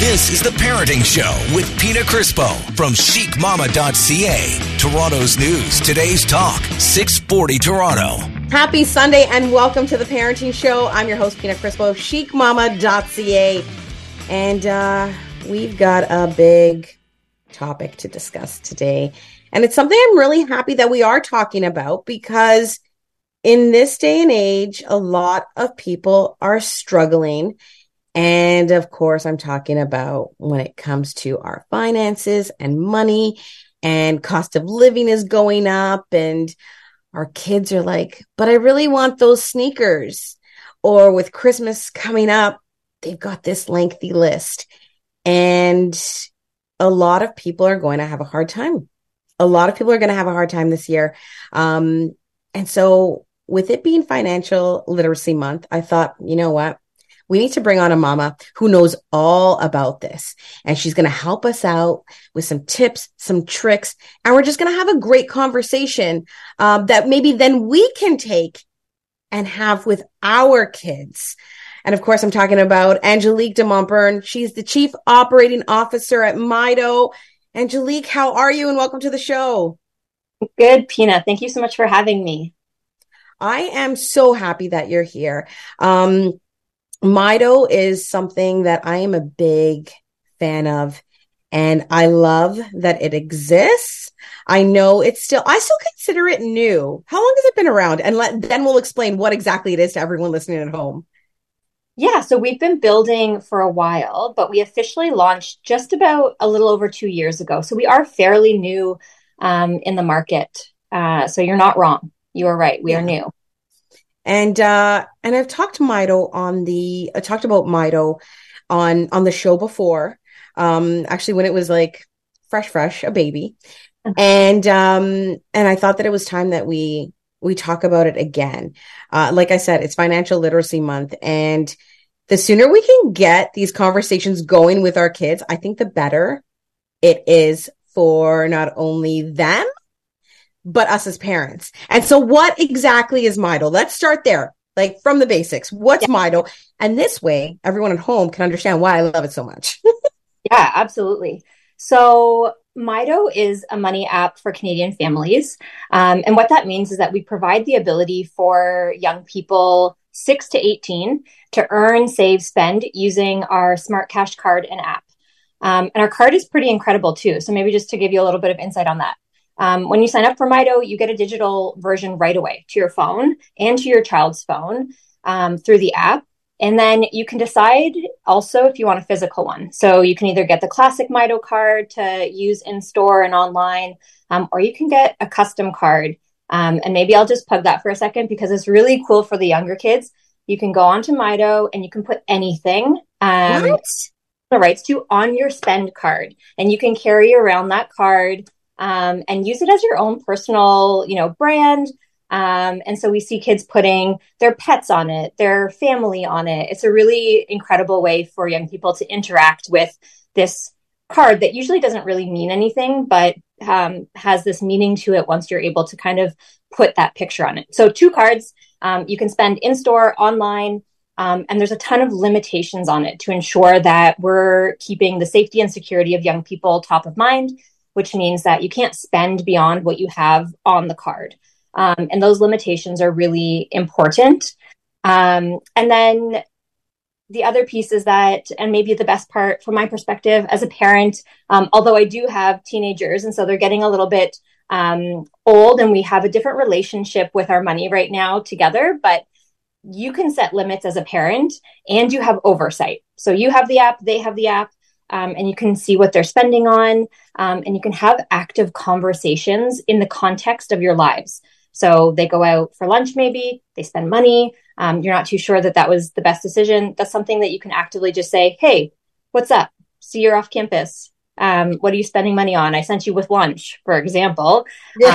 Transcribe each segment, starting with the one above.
This is The Parenting Show with Pina Crispo from chicmama.ca. Toronto's news, today's talk, 640 Toronto. Happy Sunday and welcome to The Parenting Show. I'm your host, Pina Crispo of chicmama.ca. And we've got a big topic to discuss today. And it's something I'm really happy that we are talking about because in this day and age, a lot of people are struggling. And of course, I'm talking about when it comes to our finances and money and cost of living is going up and our kids are like, but I really want those sneakers. Or with Christmas coming up, they've got this lengthy list. And a lot of people are going to have a hard time. A lot of people are going to have a hard time this year. And so with it being Financial Literacy Month, I thought, you know what? We need to bring on a mama who knows all about this. And she's going to help us out with some tips, some tricks. And we're just going to have a great conversation that maybe then we can take and have with our kids. And of course, I'm talking about Angelique de Montbern. She's the Chief Operating Officer at Mido. Angelique, how are you? And welcome to the show. Good, Pina. Thank you so much for having me. I am so happy that you're here. Mido is something that I am a big fan of, and I love that it exists. I know I still consider it new. How long has it been around? And then we'll explain what exactly it is to everyone listening at home. Yeah, so we've been building for a while, but we officially launched just about a little over 2 years ago. So we are fairly new in the market. So you're not wrong. You are right. We are new. And I've talked about Mido on the show before. Actually when it was like fresh, a baby. And I thought that it was time that we talk about it again. Like I said, it's Financial Literacy Month, and the sooner we can get these conversations going with our kids, I think the better it is for not only them, but us as parents. And so what exactly is Mido? Let's start there, like from the basics. What's Mido? And this way, everyone at home can understand why I love it so much. Yeah, absolutely. So Mido is a money app for Canadian families. And what that means is that we provide the ability for young people 6 to 18 to earn, save, spend using our Smart Cash card and app. And our card is pretty incredible too. So maybe just to give you a little bit of insight on that. When you sign up for Mido, you get a digital version right away to your phone and to your child's phone through the app. And then you can decide also if you want a physical one. So you can either get the classic Mido card to use in store and online, or you can get a custom card. And maybe I'll just plug that for a second because it's really cool for the younger kids. You can go onto Mido and you can put anything the rights to on your spend card. And you can carry around that card and use it as your own personal, brand. And so we see kids putting their pets on it, their family on it. It's a really incredible way for young people to interact with this card that usually doesn't really mean anything, but has this meaning to it once you're able to kind of put that picture on it. So 2 cards, you can spend in store, online, and there's a ton of limitations on it to ensure that we're keeping the safety and security of young people top of mind, which means that you can't spend beyond what you have on the card. And those limitations are really important. And then the other piece is that, and maybe the best part from my perspective as a parent, although I do have teenagers, and so they're getting a little bit old and we have a different relationship with our money right now together, but you can set limits as a parent and you have oversight. So you have the app, they have the app. And you can see what they're spending on, and you can have active conversations in the context of your lives. So they go out for lunch, maybe they spend money. You're not too sure that was the best decision. That's something that you can actively just say, hey, what's up? See, you're off campus. What are you spending money on? I sent you with lunch, for example, which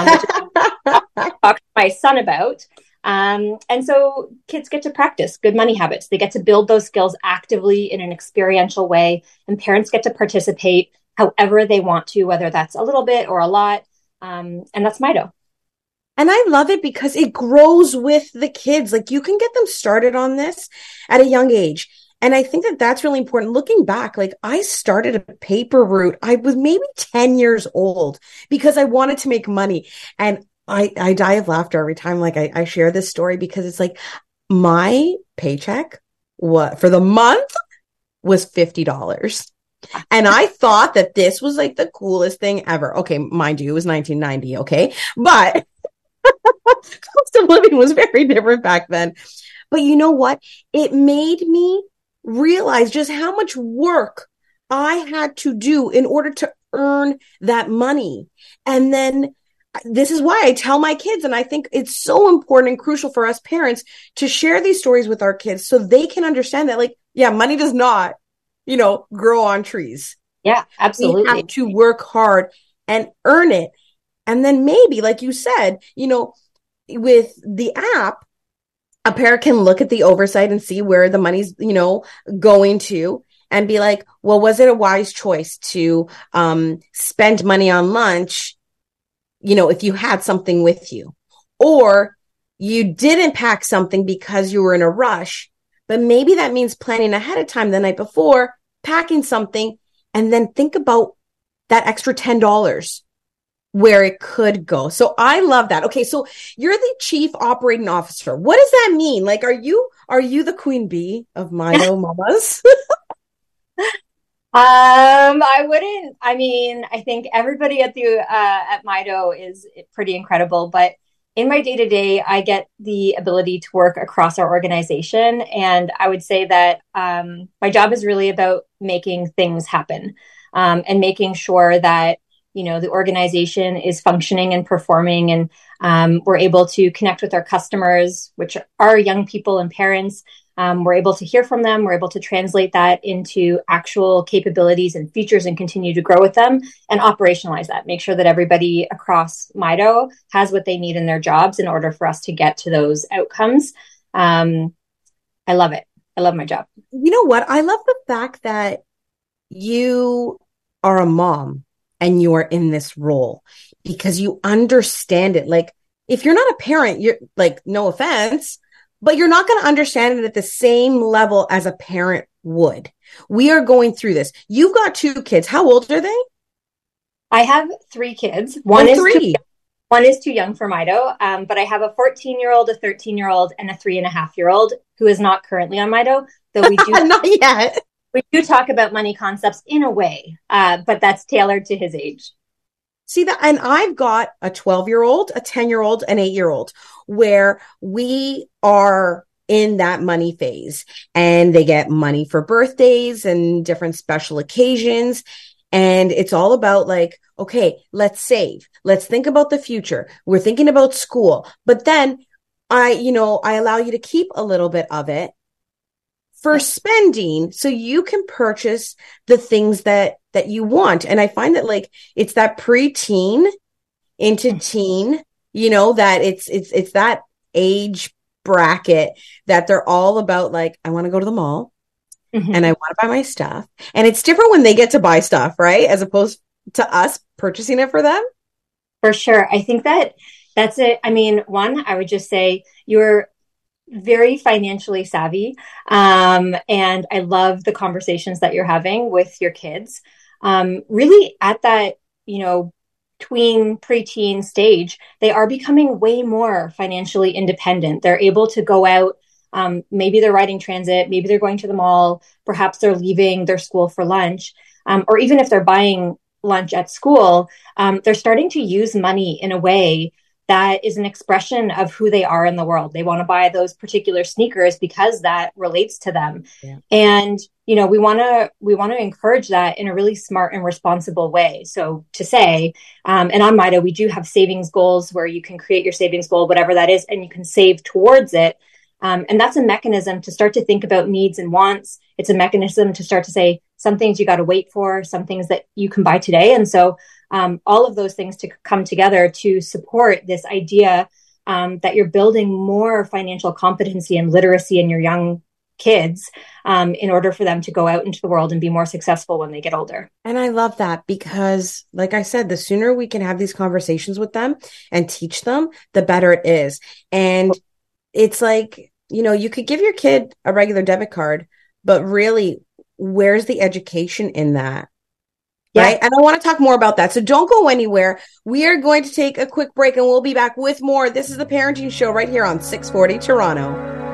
I talked to my son about. And so kids get to practice good money habits. They get to build those skills actively in an experiential way, and parents get to participate however they want to, whether that's a little bit or a lot. And that's Mido. And I love it because it grows with the kids. Like, you can get them started on this at a young age. And I think that that's really important. Looking back, like I started a paper route. I was maybe 10 years old because I wanted to make money. And I die of laughter every time like I share this story because it's like my paycheck for the month was $50. And I thought that this was like the coolest thing ever. Okay, mind you, it was 1990, okay? But cost of living was very different back then. But you know what? It made me realize just how much work I had to do in order to earn that money. And then this is why I tell my kids, and I think it's so important and crucial for us parents to share these stories with our kids so they can understand that, like, yeah, money does not, grow on trees. Yeah, absolutely. We have to work hard and earn it. And then maybe, like you said, with the app, a parent can look at the oversight and see where the money's, going to and be like, well, was it a wise choice to spend money on lunch, if you had something with you, or you didn't pack something because you were in a rush, but maybe that means planning ahead of time the night before, packing something, and then think about that extra $10 where it could go. So I love that. Okay. So you're the chief operating officer. What does that mean? Like, are you the queen bee of Mito Mamas? I think everybody at Mito is pretty incredible, but in my day-to-day, I get the ability to work across our organization. And I would say that my job is really about making things happen, and making sure that, the organization is functioning and performing, and we're able to connect with our customers, which are young people and parents. We're able to hear from them. We're able to translate that into actual capabilities and features and continue to grow with them and operationalize that. Make sure that everybody across Mito has what they need in their jobs in order for us to get to those outcomes. I love it. I love my job. You know what? I love the fact that you are a mom and you are in this role because you understand it. Like, if you're not a parent, you're like, no offense, but you're not going to understand it at the same level as a parent would. We are going through this. You've got 2 kids. How old are they? I have 3 kids. One is too young for Mito, but I have a 14-year-old, a 13-year-old, and a 3.5-year-old who is not currently on Mito, though we do not yet. We do talk about money concepts in a way, but that's tailored to his age. See that? And I've got a 12-year-old, a 10-year-old, an 8-year-old, where we are in that money phase, and they get money for birthdays and different special occasions. And it's all about like, okay, let's save. Let's think about the future. We're thinking about school, but then I allow you to keep a little bit of it for spending so you can purchase the things that you want. And I find that like it's that pre-teen into teen, that it's that age bracket that they're all about like, I want to go to the mall and I want to buy my stuff. And it's different when they get to buy stuff, right? As opposed to us purchasing it for them. For sure. I think that's it. I mean, one, I would just say you're very financially savvy. And I love the conversations that you're having with your kids. Really at that, tween, preteen stage, they are becoming way more financially independent. They're able to go out. Maybe they're riding transit. Maybe they're going to the mall. Perhaps they're leaving their school for lunch. Or even if they're buying lunch at school, they're starting to use money in a way that is an expression of who they are in the world. They want to buy those particular sneakers because that relates to them. Yeah. And, we want to encourage that in a really smart and responsible way. So to say, and on Mito, we do have savings goals where you can create your savings goal, whatever that is, and you can save towards it. And that's a mechanism to start to think about needs and wants. It's a mechanism to start to say some things you got to wait for, some things that you can buy today. And so all of those things to come together to support this idea that you're building more financial competency and literacy in your young kids in order for them to go out into the world and be more successful when they get older. And I love that because, like I said, the sooner we can have these conversations with them and teach them, the better it is. And it's like, you could give your kid a regular debit card, but really, where's the education in that? Yeah. Right. And I want to talk more about that. So don't go anywhere. We are going to take a quick break and we'll be back with more. This is the Parenting Show right here on 640 Toronto.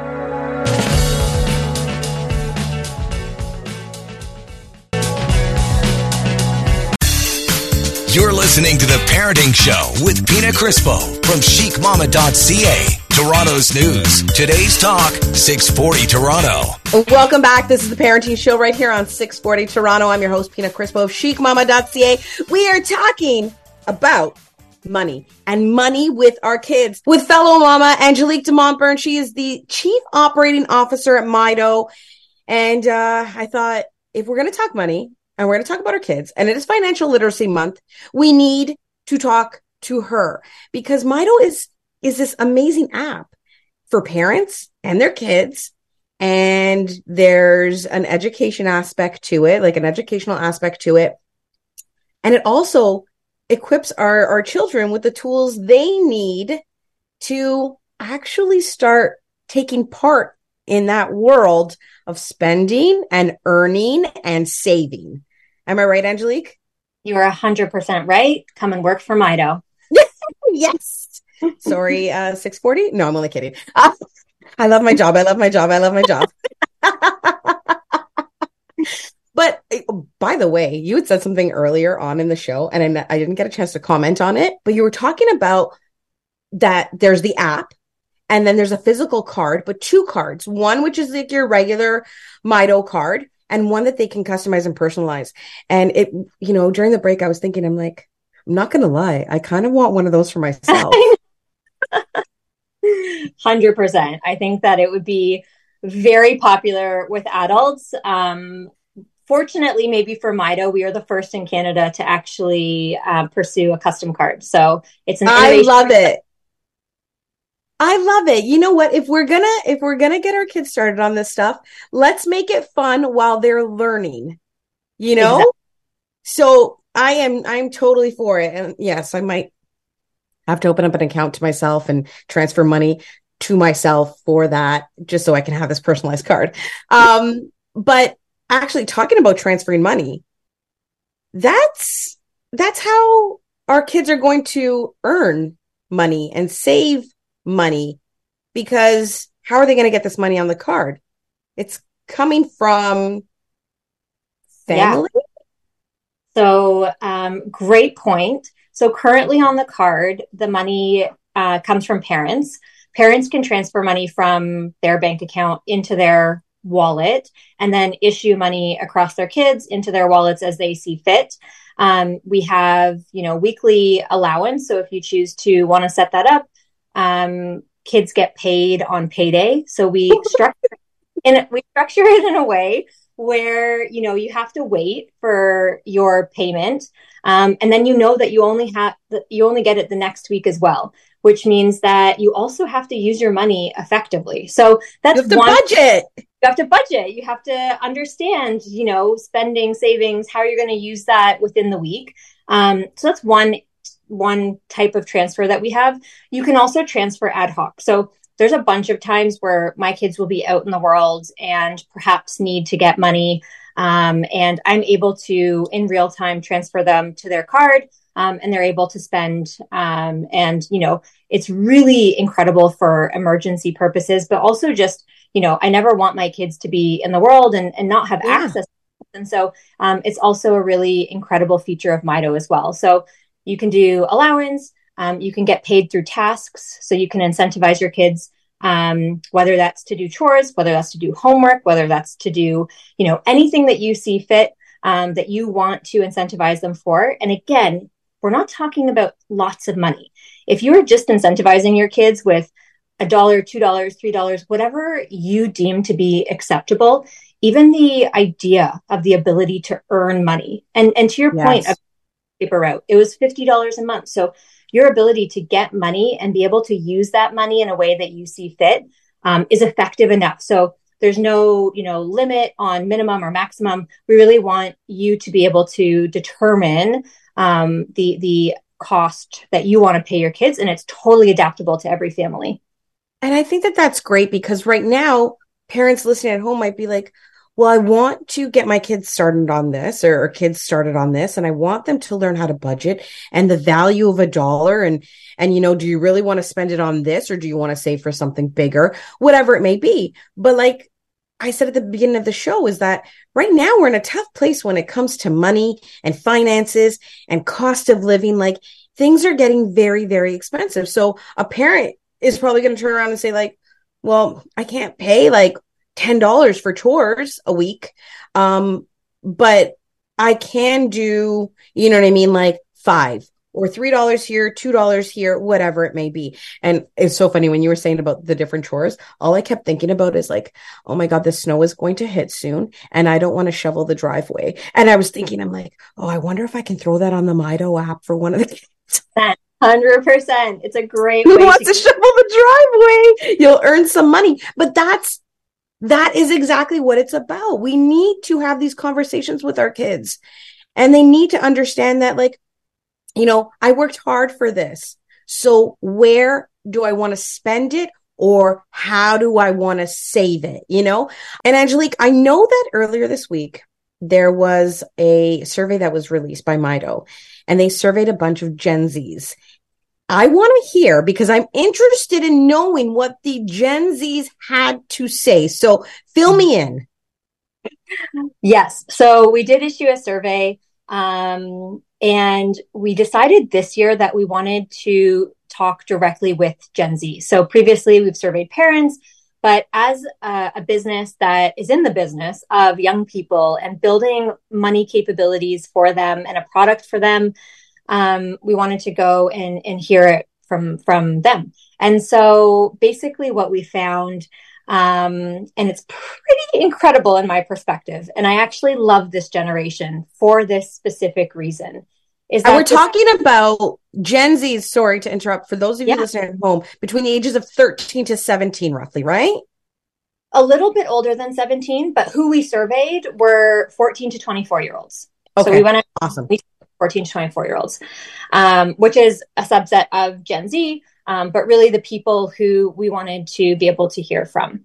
You're listening to The Parenting Show with Pina Crispo from chicmama.ca. Toronto's news. Today's talk, 640 Toronto. Welcome back. This is the Parenting Show right here on 640 Toronto. I'm your host, Pina Crispo of chicmama.ca. We are talking about money and money with our kids with fellow mama Angelique de Montburn. She is the Chief Operating Officer at Mido. And I thought, if we're going to talk money and we're going to talk about our kids, and it is Financial Literacy Month, we need to talk to her because Mido is this amazing app for parents and their kids. And there's an education aspect to it, like an educational aspect to it. And it also equips our children with the tools they need to actually start taking part in that world of spending and earning and saving. Am I right, Angelique? You are 100% right. Come and work for Mido. Yes. Sorry, 640? No, I'm only kidding. I love my job. But by the way, you had said something earlier on in the show, and I didn't get a chance to comment on it, but you were talking about that there's the app, and then there's a physical card, but two cards. One, which is like your regular Mido card, and one that they can customize and personalize. And it, during the break, I was thinking, I'm like, I'm not going to lie. I kind of want one of those for myself. 100%. I think that it would be very popular with adults. Fortunately, maybe for Mido, we are the first in Canada to actually pursue a custom card. So it's an innovation. I love it. You know what? If we're gonna get our kids started on this stuff, let's make it fun while they're learning. Exactly. So I'm totally for it. And yes, I might have to open up an account to myself and transfer money to myself for that, just so I can have this personalized card. But actually talking about transferring money, that's how our kids are going to earn money and save money, because how are they going to get this money on the card? It's coming from family. Yeah. So, great point. So currently on the card, the money comes from parents. Parents can transfer money from their bank account into their wallet and then issue money across their kids into their wallets as they see fit. We have, weekly allowance. So if you choose to want to set that up, kids get paid on payday. So we structure it in a way where, you have to wait for your payment. And then that you only get it the next week as well, which means that you also have to use your money effectively. So that's budget. You have to budget. You have to understand, spending, savings, how you're going to use that within the week. So that's one type of transfer that we have. You can also transfer ad hoc. So there's a bunch of times where my kids will be out in the world and perhaps need to get money. And I'm able to, in real time, transfer them to their card, and they're able to spend. It's really incredible for emergency purposes, but also just, I never want my kids to be in the world and not have access. And so it's also a really incredible feature of Mido as well. So you can do allowance. You can get paid through tasks. So you can incentivize your kids, whether that's to do chores, whether that's to do homework, whether that's to do, anything that you see fit, that you want to incentivize them for. And again, we're not talking about lots of money. If you're just incentivizing your kids with $1, $2, $3, whatever you deem to be acceptable, even the idea of the ability to earn money. And to your point of paper route, it was $50 a month. So your ability to get money and be able to use that money in a way that you see fit is effective enough. So there's no, limit on minimum or maximum. We really want you to be able to determine the cost that you want to pay your kids, and it's totally adaptable to every family. And I think that that's great, because right now, parents listening at home might be like, well, I want to get my kids started on this or kids started on this, and I want them to learn how to budget and the value of a dollar. And, do you really want to spend it on this, or do you want to save for something bigger, whatever it may be? But like I said at the beginning of the show, is that right now we're in a tough place when it comes to money and finances and cost of living. Like, things are getting very, very expensive. So a parent is probably going to turn around and say like, well, I can't pay like $10 for chores a week. But I can do, you know what I mean? Like $5 or $3 here, $2 here, whatever it may be. And it's so funny when you were saying about the different chores, all I kept thinking about is like, oh my God, the snow is going to hit soon. And I don't want to shovel the driveway. And I was thinking, I'm like, oh, I wonder if I can throw that on the Mido app for one of the kids. 100%. It's a great way. Who wants to shovel the driveway? You'll earn some money. But that is exactly what it's about. We need to have these conversations with our kids, and they need to understand that, like, I worked hard for this. So where do I want to spend it, or how do I want to save it? And Angelique, I know that earlier this week, there was a survey that was released by Mido, and they surveyed a bunch of Gen Zs. I want to hear, because I'm interested in knowing what the Gen Zs had to say. So fill me in. Yes. So we did issue a survey, and we decided this year that we wanted to talk directly with Gen Z. So previously we've surveyed parents, but as a business that is in the business of young people and building money capabilities for them and a product for them, we wanted to go and hear it from them. And so basically what we found, and it's pretty incredible in my perspective, and I actually love this generation for this specific reason, is that we're talking about Gen Zs, sorry to interrupt, for those of you listening at home, between the ages of 13 to 17, roughly, right? A little bit older than 17, but who we surveyed were 14 to 24-year-olds. Okay. So we went awesome. 14 to 24-year-olds, which is a subset of Gen Z, but really the people who we wanted to be able to hear from.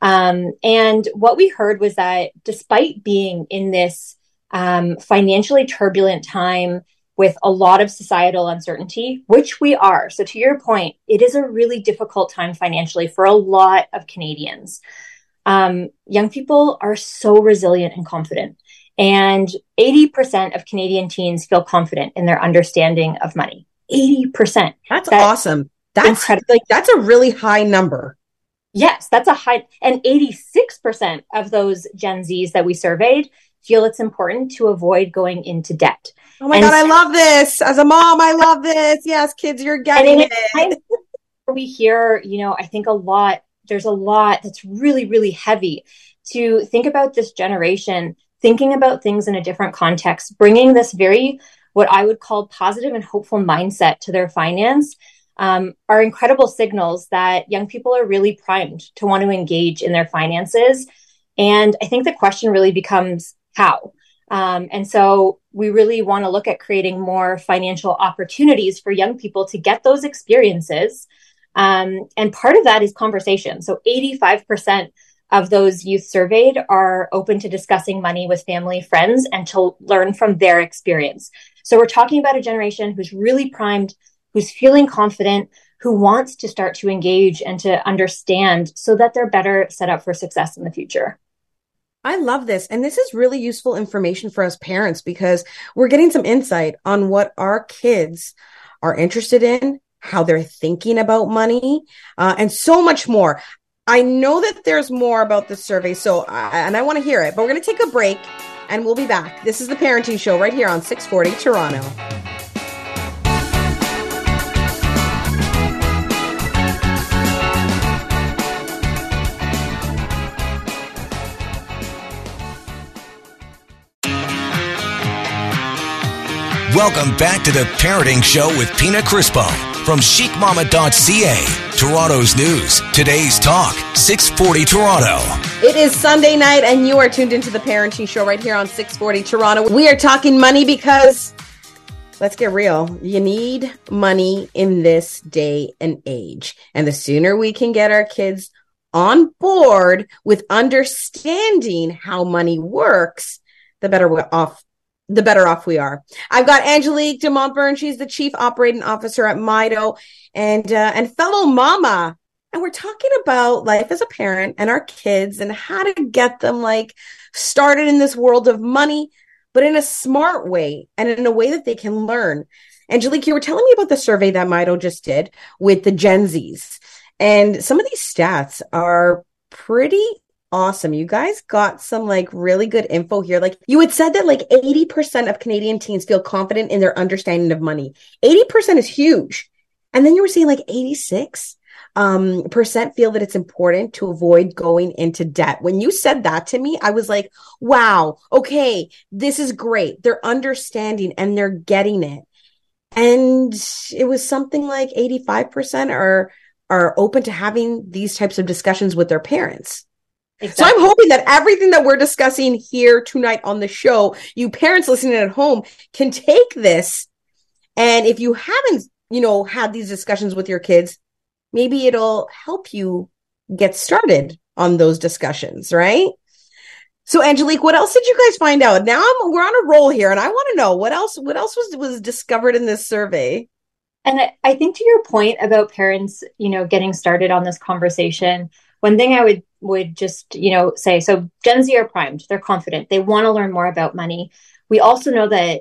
And what we heard was that despite being in this financially turbulent time with a lot of societal uncertainty, which we are, so to your point, it is a really difficult time financially for a lot of Canadians. Young people are so resilient and confident. And 80% of Canadian teens feel confident in their understanding of money. 80%. That's awesome. That's incredible. That's a really high number. Yes, that's a high. And 86% of those Gen Zs that we surveyed feel it's important to avoid going into debt. Oh my God, I love this. As a mom, I love this. Yes, kids, you're getting it. We hear, I think there's a lot that's really, really heavy to think about this generation, thinking about things in a different context, bringing this very, what I would call positive and hopeful mindset to their finance, are incredible signals that young people are really primed to want to engage in their finances. And I think the question really becomes how. And so we really want to look at creating more financial opportunities for young people to get those experiences. And part of that is conversation. So 85% of those youth surveyed are open to discussing money with family, friends, and to learn from their experience. So we're talking about a generation who's really primed, who's feeling confident, who wants to start to engage and to understand so that they're better set up for success in the future. I love this. And this is really useful information for us parents, because we're getting some insight on what our kids are interested in, how they're thinking about money, and so much more. I know that there's more about this survey, and I want to hear it, but we're going to take a break and we'll be back. This is the Parenting Show right here on 640 Toronto. Welcome back to the Parenting Show with Pina Crispo from chicmama.ca. Toronto's news, today's talk, 640 Toronto. It is Sunday night and you are tuned into the Parenting Show right here on 640 Toronto. We are talking money because, let's get real, you need money in this day and age. And the sooner we can get our kids on board with understanding how money works, the better off we are. I've got Angelique de Montbern. She's the Chief Operating Officer at Mido and fellow mama. And we're talking about life as a parent and our kids and how to get them like started in this world of money, but in a smart way and in a way that they can learn. Angelique, you were telling me about the survey that Mido just did with the Gen Zs. And some of these stats are pretty awesome. You guys got some like really good info here. Like you had said that like 80% of Canadian teens feel confident in their understanding of money. 80% is huge. And then you were saying like 86% feel that it's important to avoid going into debt. When you said that to me, I was like, wow, okay, this is great. They're understanding and they're getting it. And it was something like 85% are open to having these types of discussions with their parents. Exactly. So I'm hoping that everything that we're discussing here tonight on the show, you parents listening at home can take this. And if you haven't, had these discussions with your kids, maybe it'll help you get started on those discussions, right? So Angelique, what else did you guys find out? Now we're on a roll here and I want to know what else was discovered in this survey. And I think to your point about parents, getting started on this conversation, one thing I would just, say, so Gen Z are primed. They're confident. They want to learn more about money. We also know that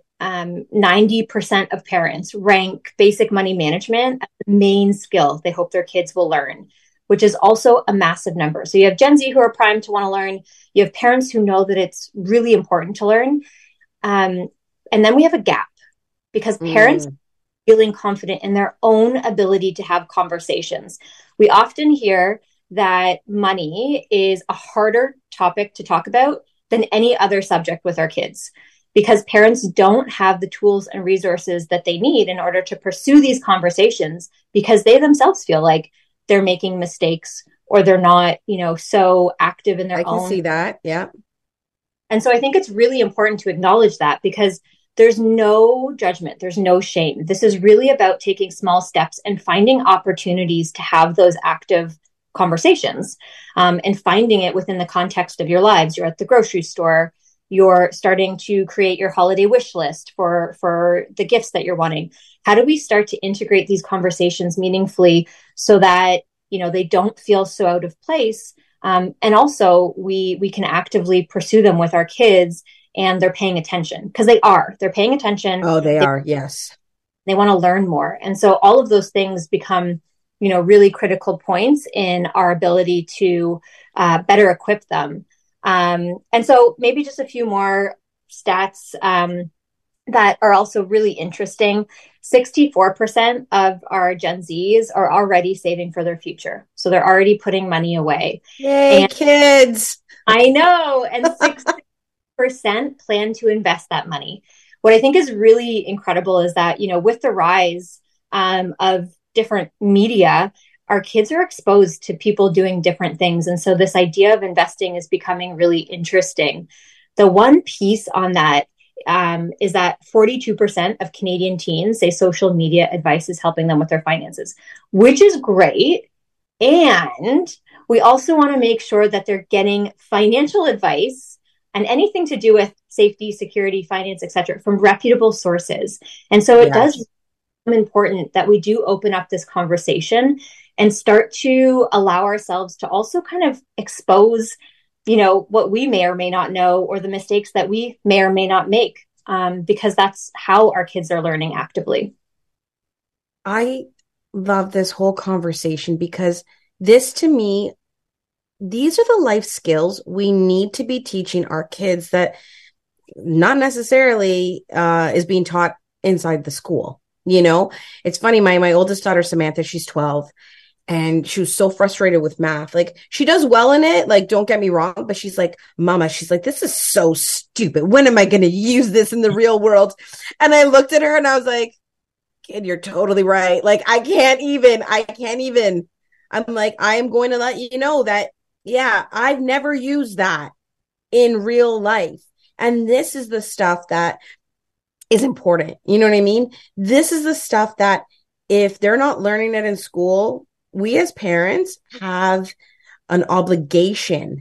90% of parents rank basic money management as the main skill they hope their kids will learn, which is also a massive number. So you have Gen Z who are primed to want to learn. You have parents who know that it's really important to learn. And then we have a gap because parents feeling confident in their own ability to have conversations. We often hear that money is a harder topic to talk about than any other subject with our kids because parents don't have the tools and resources that they need in order to pursue these conversations because they themselves feel like they're making mistakes or they're not, so active in their own. I can see that. Yeah. And so I think it's really important to acknowledge that because there's no judgment. There's no shame. This is really about taking small steps and finding opportunities to have those active conversations and finding it within the context of your lives. You're at the grocery store. You're starting to create your holiday wish list for the gifts that you're wanting. How do we start to integrate these conversations meaningfully so that, they don't feel so out of place? And also we can actively pursue them with our kids and they're paying attention because they're paying attention. Oh, they are. Yes. They want to learn more. And so all of those things become, really critical points in our ability to better equip them. And so maybe just a few more stats that are also really interesting. 64% of our Gen Zs are already saving for their future. So they're already putting money away. Yay, and kids. I know. And 60% plan to invest that money. What I think is really incredible is that, with the rise of different media, our kids are exposed to people doing different things. And so this idea of investing is becoming really interesting. The one piece on that is that 42% of Canadian teens say social media advice is helping them with their finances, which is great. And we also want to make sure that they're getting financial advice and anything to do with safety, security, finance, etc., from reputable sources. And so it does become important that we do open up this conversation and start to allow ourselves to also kind of expose, what we may or may not know, or the mistakes that we may or may not make, because that's how our kids are learning actively. I love this whole conversation because this, to me, these are the life skills we need to be teaching our kids that not necessarily is being taught inside the school. It's funny. My oldest daughter, Samantha, she's 12. And she was so frustrated with math. Like, she does well in it. Like, don't get me wrong. But she's like, Mama, this is so stupid. When am I going to use this in the real world? And I looked at her and I was like, kid, you're totally right. Like, I can't even. I'm like, I am going to let you know that, I've never used that in real life. And this is the stuff that is important. You know what I mean? This is the stuff that if they're not learning it in school, we as parents have an obligation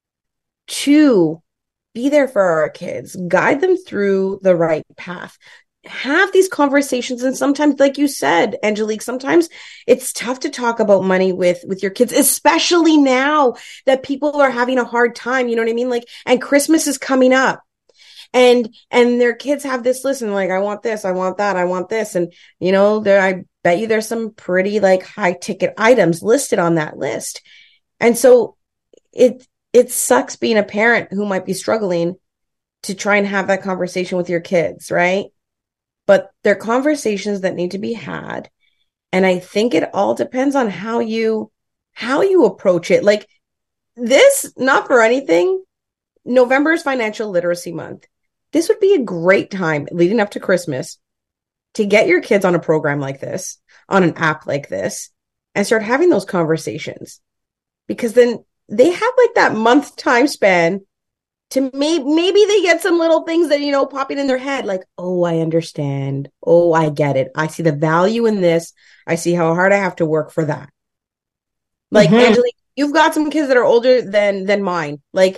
to be there for our kids, guide them through the right path, have these conversations. And sometimes, like you said, Angelique, sometimes it's tough to talk about money with your kids, especially now that people are having a hard time. You know what I mean? Like, and Christmas is coming up. And their kids have this list and like, I want this, I want that, I want this. And, you know, I bet you there's some pretty like high ticket items listed on that list. And so it sucks being a parent who might be struggling to try and have that conversation with your kids, right? But they're conversations that need to be had. And I think it all depends on how you approach it. Like this, not for anything, November is Financial Literacy Month. This would be a great time leading up to Christmas to get your kids on a program like this, on an app like this, and start having those conversations. Because then they have like that month time span to maybe they get some little things that, you know, popping in their head. Like, oh, I understand. Oh, I get it. I see the value in this. I see how hard I have to work for that. Like, Angelique, you've got some kids that are older than mine. Like,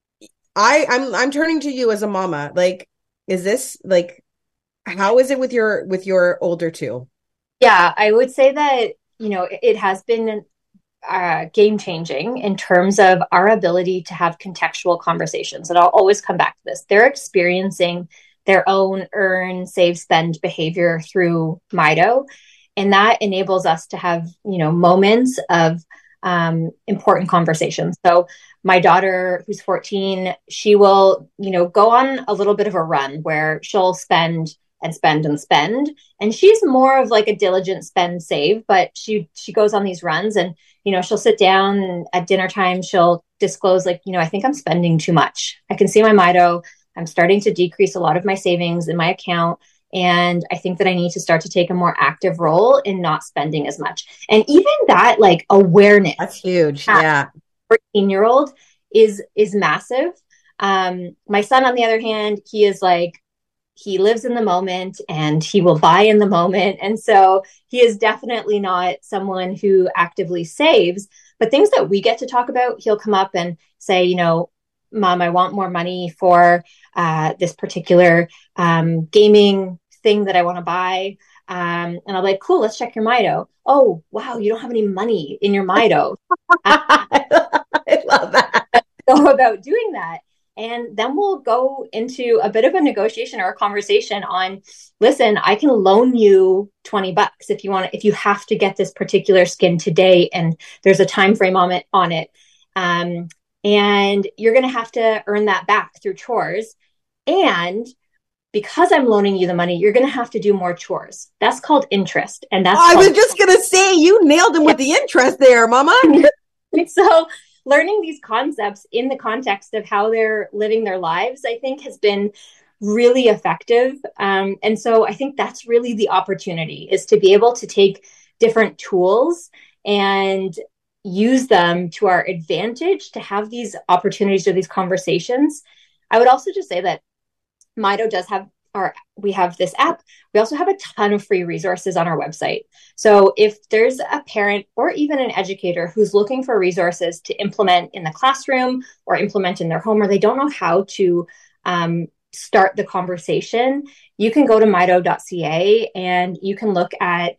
I'm turning to you as a mama. Like, is this like, how is it with your older two? Yeah, I would say that, you know, it has been game changing in terms of our ability to have contextual conversations. And I'll always come back to this. They're experiencing their own earn, save, spend behavior through Mido. And that enables us to have, you know, moments of important conversations. So my daughter, who's 14, she will, you know, go on a little bit of a run where she'll spend and spend and spend. And she's more of like a diligent spend save, but she goes on these runs and, you know, she'll sit down and at dinner time, she'll disclose like, you know, I think I'm spending too much. I can see my Mido. I'm starting to decrease a lot of my savings in my account. And I think that I need to start to take a more active role in not spending as much. And even that like awareness. That's huge. Yeah. 14-year-old is massive. My son, on the other hand, he is like, he lives in the moment and he will buy in the moment. And so he is definitely not someone who actively saves, but things that we get to talk about, he'll come up and say, you know, Mom, I want more money for this particular gaming thing that I want to buy. And I'll be like, cool, let's check your Mido. Oh, wow, you don't have any money in your Mido. I love that. Go about doing that. And then we'll go into a bit of a negotiation or a conversation on, listen, I can loan you $20 if you want, if you have to get this particular skin today and there's a time frame on it. And you're going to have to earn that back through chores. And because I'm loaning you the money, you're going to have to do more chores. That's called interest. And that's I was just going to say, you nailed him with the interest there, Mama. So learning these concepts in the context of how they're living their lives, I think has been really effective. And so I think that's really the opportunity, is to be able to take different tools and use them to our advantage to have these opportunities or these conversations. I would also just say that Mido does have we have this app. We also have a ton of free resources on our website. So if there's a parent or even an educator who's looking for resources to implement in the classroom or implement in their home, or they don't know how to start the conversation, you can go to mido.ca and you can look at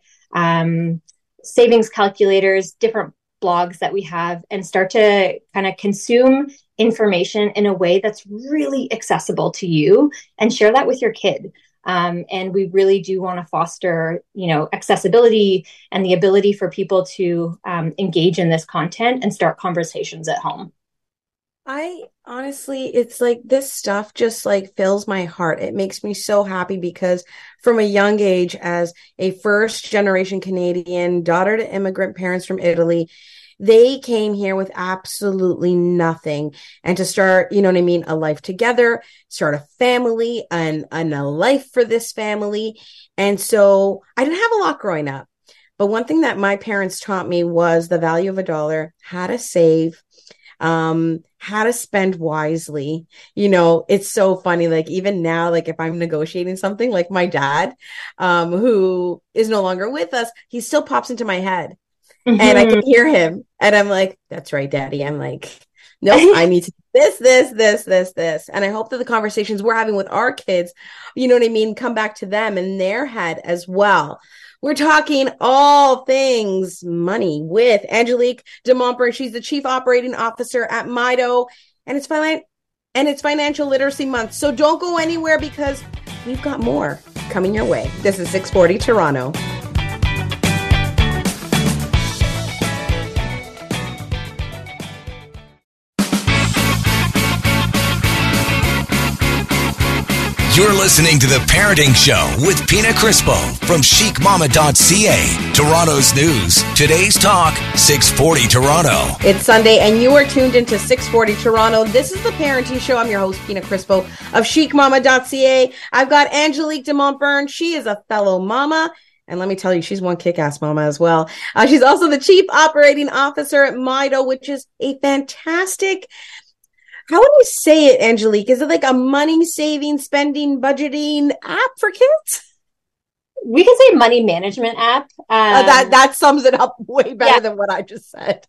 savings calculators, different blogs that we have, and start to kind of consume information in a way that's really accessible to you and share that with your kid. And we really do want to foster, you know, accessibility and the ability for people to engage in this content and start conversations at home. I honestly, it's like this stuff just like fills my heart. It makes me so happy because from a young age, as a first generation Canadian, daughter to immigrant parents from Italy, they came here with absolutely nothing. And to start, you know what I mean, a life together, start a family and a life for this family. And so I didn't have a lot growing up. But one thing that my parents taught me was the value of $1, how to save, how to spend wisely. You know, it's so funny. Like even now, like if I'm negotiating something, like my dad, who is no longer with us, he still pops into my head. And I can hear him. And I'm like, that's right, Daddy. I'm like, nope, I need to do this. And I hope that the conversations we're having with our kids, you know what I mean, come back to them in their head as well. We're talking all things money with Angelique de Montbern. She's the Chief Operating Officer at Mido, and it's Financial Literacy Month. So don't go anywhere because we've got more coming your way. This is 640 Toronto. You're listening to The Parenting Show with Pina Crispo from chicmama.ca. Toronto's news. Today's talk, 640 Toronto. It's Sunday and you are tuned into 640 Toronto. This is The Parenting Show. I'm your host, Pina Crispo of chicmama.ca. I've got Angelique de Montbern. She is a fellow mama. And let me tell you, she's one kick-ass mama as well. She's also the Chief Operating Officer at Mido, which is a fantastic... How would you say it, Angelique? Is it like a money saving, spending, budgeting app for kids? We can say money management app. That sums it up way better than what I just said.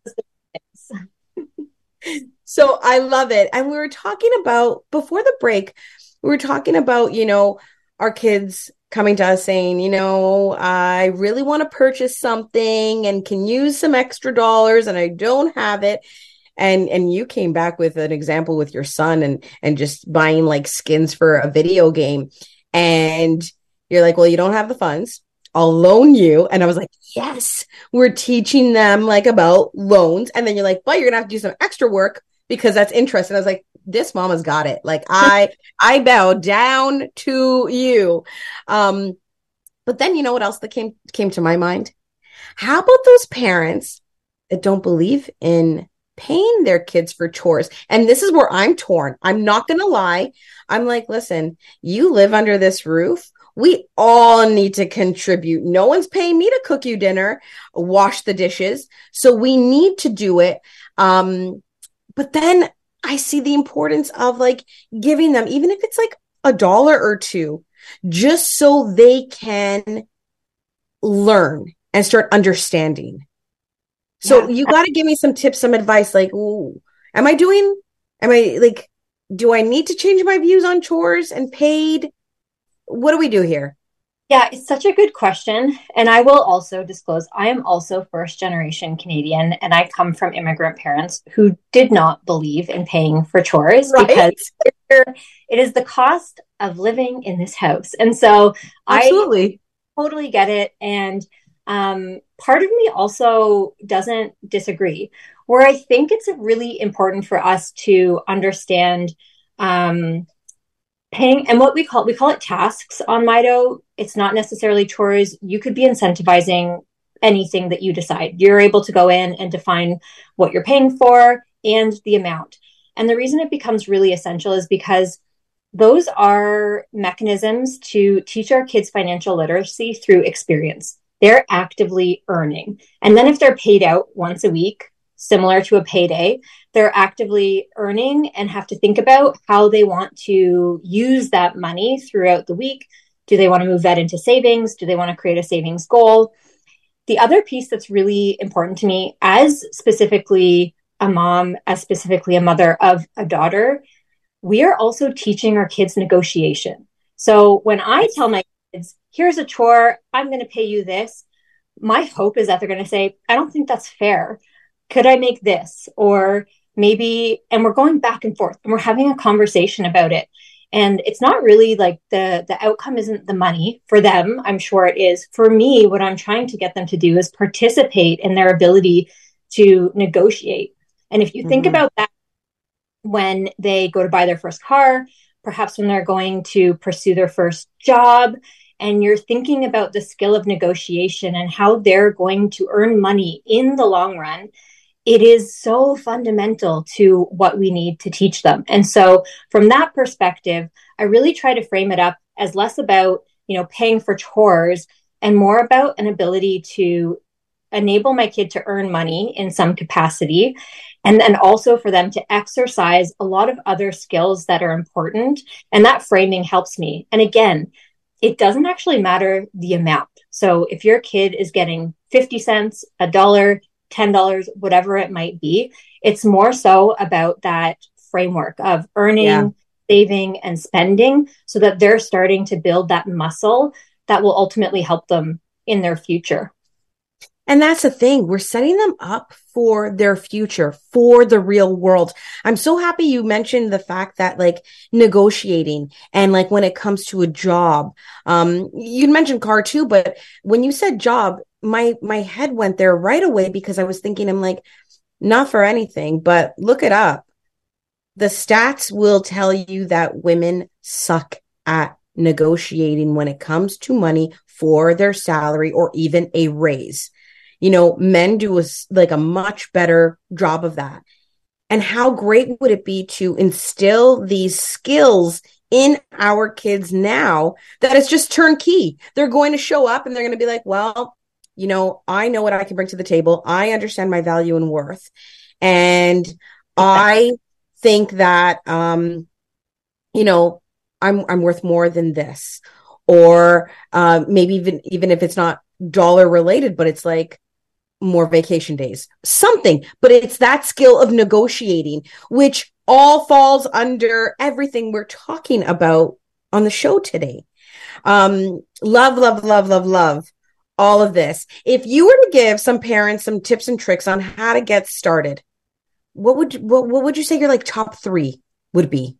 So I love it. And we were talking about, before the break, we were talking about, you know, our kids coming to us saying, you know, I really want to purchase something and can use some extra dollars and I don't have it. And you came back with an example with your son and just buying like skins for a video game. And you're like, well, you don't have the funds. I'll loan you. And I was like, yes, we're teaching them like about loans. And then you're like, but you're gonna have to do some extra work because that's interest. And I was like, this mama's got it. Like I bow down to you. But then you know what else that came to my mind? How about those parents that don't believe in paying their kids for chores? And this is where I'm torn. I'm not going to lie. I'm like, listen, you live under this roof. We all need to contribute. No one's paying me to cook you dinner, wash the dishes. So we need to do it. But then I see the importance of like giving them, even if it's like $1 or $2, just so they can learn and start understanding. So you got to give me some tips, some advice. Like, do I need to change my views on chores and paid? What do we do here? Yeah, it's such a good question. And I will also disclose, I am also first generation Canadian, and I come from immigrant parents who did not believe in paying for chores because it is the cost of living in this house. And so I totally get it. And part of me also doesn't disagree, where I think it's really important for us to understand paying and what we call it tasks on Mido. It's not necessarily chores. You could be incentivizing anything that you decide. You're able to go in and define what you're paying for and the amount. And the reason it becomes really essential is because those are mechanisms to teach our kids financial literacy through experience. They're actively earning. And then if they're paid out once a week, similar to a payday, they're actively earning and have to think about how they want to use that money throughout the week. Do they want to move that into savings? Do they want to create a savings goal? The other piece that's really important to me, as specifically a mom, as specifically a mother of a daughter, we are also teaching our kids negotiation. So when I tell my kids, here's a chore, I'm going to pay you this, my hope is that they're going to say, I don't think that's fair. Could I make this? Or maybe, and we're going back and forth and we're having a conversation about it. And it's not really like the outcome isn't the money for them. I'm sure it is. For me, what I'm trying to get them to do is participate in their ability to negotiate. And if you think about that, when they go to buy their first car, perhaps when they're going to pursue their first job, and you're thinking about the skill of negotiation and how they're going to earn money in the long run, it is so fundamental to what we need to teach them. And so from that perspective, I really try to frame it up as less about, paying for chores and more about an ability to enable my kid to earn money in some capacity. And then also for them to exercise a lot of other skills that are important. And that framing helps me. And again, it doesn't actually matter the amount. So if your kid is getting 50 cents, $1, $10, whatever it might be. It's more so about that framework of earning, saving, and spending so that they're starting to build that muscle that will ultimately help them in their future. And that's the thing. We're setting them up for their future, for the real world. I'm so happy you mentioned the fact that like negotiating and like when it comes to a job, you mentioned car too, but when you said job, my head went there right away because I was thinking, I'm like, not for anything, but look it up. The stats will tell you that women suck at negotiating when it comes to money for their salary or even a raise. You know, men do a much better job of that. And how great would it be to instill these skills in our kids now that it's just turnkey? They're going to show up and they're going to be like, well, you know, I know what I can bring to the table. I understand my value and worth. And I think that, you know, I'm worth more than this. Or maybe even if it's not dollar related, but it's like, more vacation days, something, but it's that skill of negotiating, which all falls under everything we're talking about on the show today. Love all of this. If you were to give some parents some tips and tricks on how to get started, what would you say your like top 3 would be?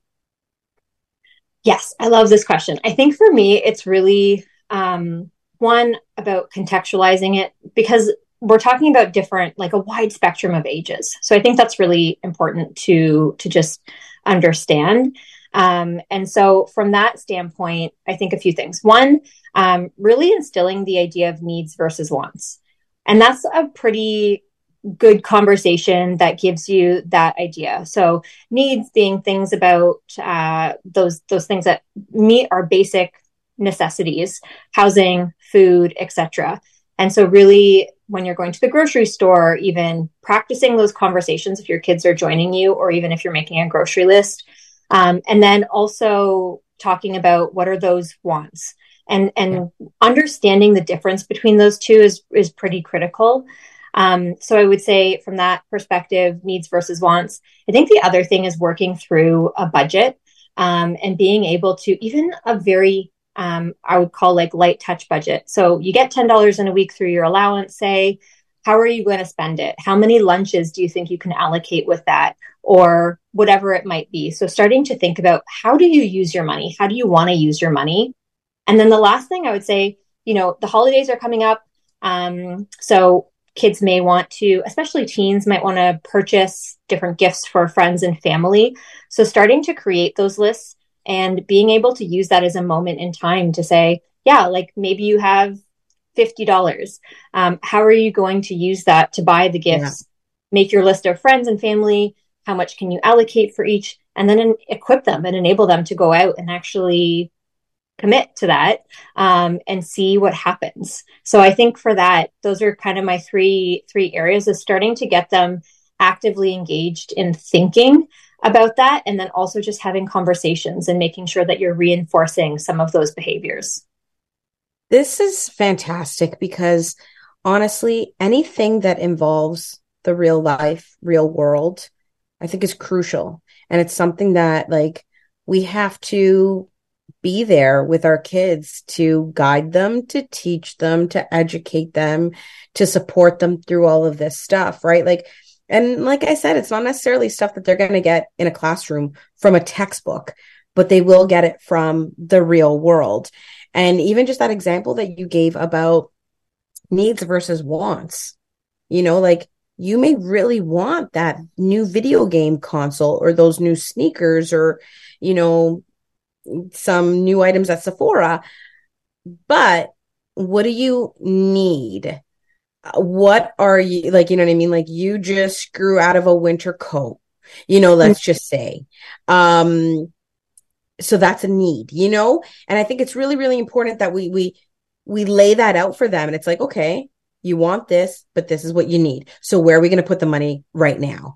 Yes, I love this question. I think for me, it's really one about contextualizing it, because we're talking about different, like a wide spectrum of ages. So I think that's really important to just understand. And so from that standpoint, I think a few things. One, really instilling the idea of needs versus wants. And that's a pretty good conversation that gives you that idea. So needs being things about those things that meet our basic necessities, housing, food, etc. And so really, when you're going to the grocery store, even practicing those conversations if your kids are joining you, or even if you're making a grocery list. And then also talking about what are those wants, and understanding the difference between those two is pretty critical. So I would say from that perspective, needs versus wants. I think the other thing is working through a budget, and being able to, even a very I would call like light touch budget. So you get $10 in a week through your allowance, say, how are you going to spend it? How many lunches do you think you can allocate with that? Or whatever it might be. So starting to think about, how do you use your money? How do you want to use your money? And then the last thing I would say, you know, the holidays are coming up. So kids may want to, especially teens, might want to purchase different gifts for friends and family. So starting to create those lists and being able to use that as a moment in time to say, yeah, like maybe you have $50. How are you going to use that to buy the gifts? Yeah. Make your list of friends and family. How much can you allocate for each? And then equip them and enable them to go out and actually commit to that, and see what happens. So I think for that, those are kind of my three areas, of starting to get them actively engaged in thinking about that, and then also just having conversations and making sure that you're reinforcing some of those behaviors. This is fantastic, because honestly, anything that involves the real life, real world, I think is crucial. And it's something that like we have to be there with our kids to guide them, to teach them, to educate them, to support them through all of this stuff, right? Like, and like I said, it's not necessarily stuff that they're going to get in a classroom from a textbook, but they will get it from the real world. And even just that example that you gave about needs versus wants, you know, like you may really want that new video game console or those new sneakers or, you know, some new items at Sephora, but what do you need? What are you like, you know what I mean? Like you just grew out of a winter coat, you know, let's just say. So that's a need, you know? And I think it's really, really important that we lay that out for them. And it's like, okay, you want this, but this is what you need. So where are we going to put the money right now?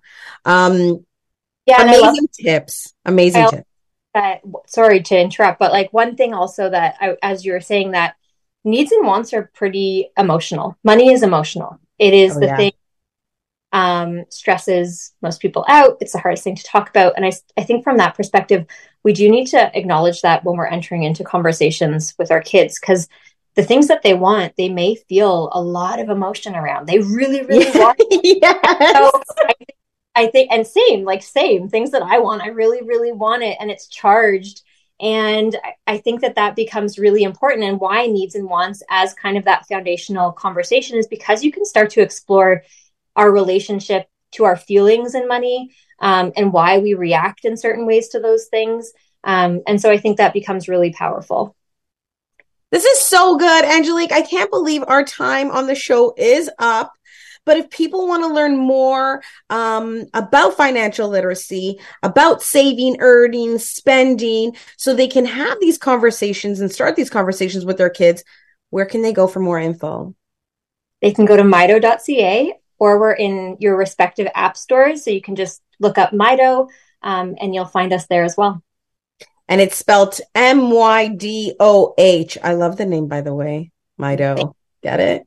Yeah, amazing tips. Amazing tips. Sorry to interrupt, but like one thing also that as you were saying, that needs and wants are pretty emotional. Money is emotional. It is thing stresses most people out. It's the hardest thing to talk about. And I think from that perspective, we do need to acknowledge that when we're entering into conversations with our kids, because the things that they want, they may feel a lot of emotion around. They really, really want it. Yes. So I think, and same things that I want. I really, really want it. And it's charged. And I think that becomes really important. And why needs and wants as kind of that foundational conversation is because you can start to explore our relationship to our feelings and money, and why we react in certain ways to those things. And so I think that becomes really powerful. This is so good, Angelique. I can't believe our time on the show is up. But if people want to learn more about financial literacy, about saving, earning, spending, so they can have these conversations and start these conversations with their kids, where can they go for more info? They can go to mydo.ca, or we're in your respective app stores. So you can just look up Mydo, and you'll find us there as well. And it's spelled MYDOH. I love the name, by the way. Mydo. Get it?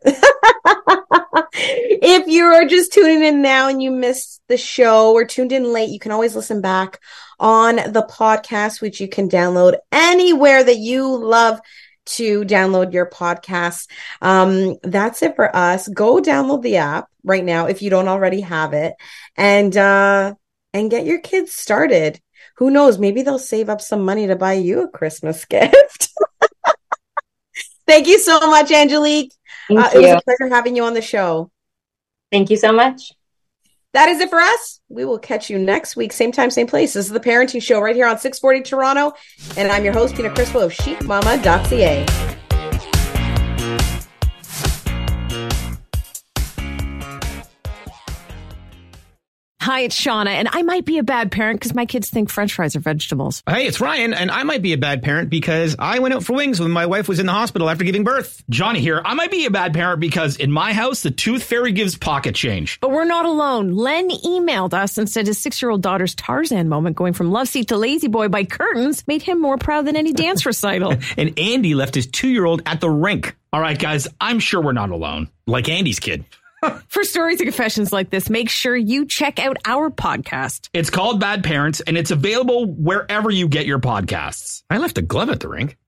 If you are just tuning in now and you missed the show or tuned in late, you can always listen back on the podcast, which you can download anywhere that you love to download your podcasts. That's it for us. Go download the app right now if you don't already have it, and get your kids started. Who knows? Maybe they'll save up some money to buy you a Christmas gift. Thank you so much, Angelique. It was a pleasure having you on the show. Thank you so much. That is it for us. We will catch you next week. Same time, same place. This is the Parenting Show right here on 640 Toronto. And I'm your host, Pina Crispo of chicmama.ca. Hi, it's Shauna, and I might be a bad parent because my kids think French fries are vegetables. Hey, it's Ryan, and I might be a bad parent because I went out for wings when my wife was in the hospital after giving birth. Johnny here. I might be a bad parent because in my house, the tooth fairy gives pocket change. But we're not alone. Len emailed us and said his 6-year-old daughter's Tarzan moment going from love seat to lazy boy by curtains made him more proud than any dance recital. And Andy left his 2-year-old at the rink. All right, guys, I'm sure we're not alone. Like Andy's kid. For stories and confessions like this, make sure you check out our podcast. It's called Bad Parents, and it's available wherever you get your podcasts. I left a glove at the rink.